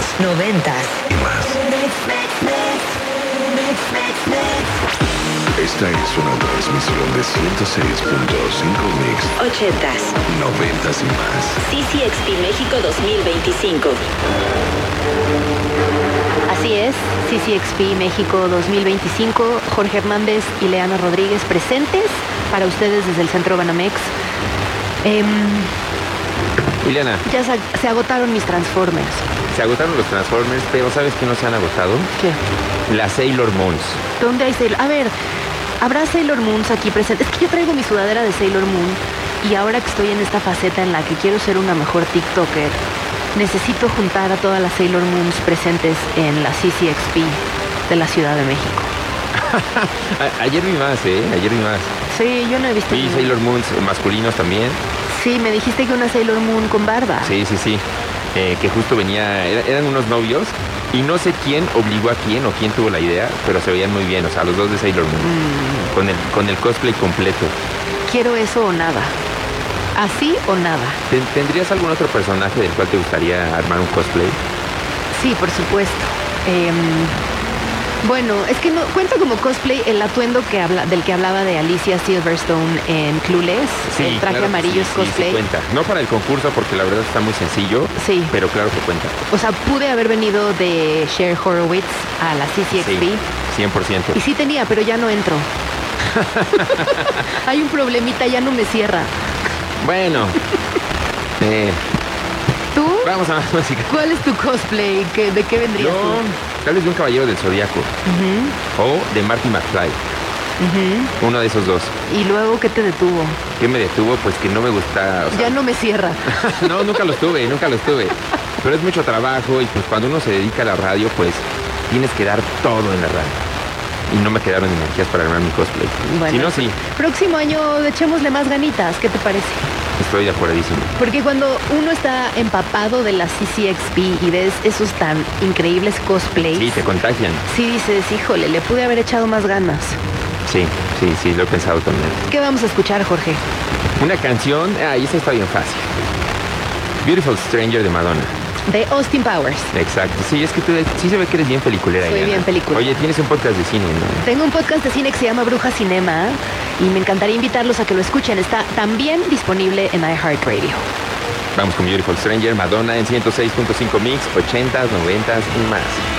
noventas y más. Esta es una transmisión de 106.5 Mix. 80s, Noventas y más. CCXP México 2025. Así es, CCXP México 2025, Jorge Hernández y Leana Rodríguez presentes para ustedes desde el Centro Banamex. Ileana, Ya se agotaron mis Transformers. se agotaron los Transformers, pero ¿sabes qué no se han agotado? ¿Qué? Las Sailor Moons. ¿Dónde hay Sailor? A ver, ¿habrá Sailor Moons aquí presentes? Es que yo traigo mi sudadera de Sailor Moon y ahora que estoy en esta faceta en la que quiero ser una mejor TikToker, necesito juntar a todas las Sailor Moons presentes en la CCXP de la Ciudad de México. Ayer vi más, Ayer vi más. Sí, yo no he visto Vi ninguna. Sailor Moons masculinos también. Sí, me dijiste que una Sailor Moon con barba. Sí. Que justo venía, eran unos novios y no sé quién obligó a quién o quién tuvo la idea, pero se veían muy bien, o sea, los dos de Sailor Moon. Con el cosplay completo. Quiero eso o nada. Así o nada. ¿Tendrías algún otro personaje del cual te gustaría armar un cosplay? Sí, por supuesto. Bueno, es que no cuenta como cosplay el atuendo del que hablaba de Alicia Silverstone en Clueless. El traje claro que amarillo es sí, cosplay. Sí cuenta. No para el concurso porque la verdad está muy sencillo. Sí. Pero claro que cuenta. O sea, pude haber venido de Cher Horowitz a la CCXP. Sí, 100%. Y sí tenía, pero ya no entro. Hay un problemita, ya no me cierra. Bueno. ¿Tú? Vamos a más música. ¿Cuál es tu cosplay? ¿De qué vendrías tú? Tal vez de un caballero del Zodíaco. O de Marty McFly. Uno de esos dos. ¿Y luego qué te detuvo? ¿Qué me detuvo? Pues que no me gusta. O sea, Ya no me cierra. no, nunca los tuve. Pero es mucho trabajo y pues cuando uno se dedica a la radio, pues tienes que dar todo en la radio. Y no me quedaron energías para armar mi cosplay. Bueno, Si no, sí, próximo año echémosle más ganitas. ¿Qué te parece? estoy de acuerdísimo. Porque cuando uno está empapado de la CCXP y ves esos tan increíbles cosplays, Sí, te contagian. sí dices, híjole, le pude haber echado más ganas. Sí, lo he pensado también. ¿Qué vamos a escuchar, Jorge? Una canción, esa está bien fácil. Beautiful Stranger de Madonna. De Austin Powers. Exacto. Sí, es que tú sí se ve que eres bien peliculera. Soy Ileana. bien peliculera. Oye, tienes un podcast de cine, ¿no? Tengo un podcast de cine que se llama Bruja Cinema y me encantaría invitarlos a que lo escuchen. Está también disponible en iHeartRadio. Vamos con Beautiful Stranger, Madonna en 106.5 Mix, 80s, 90s y más.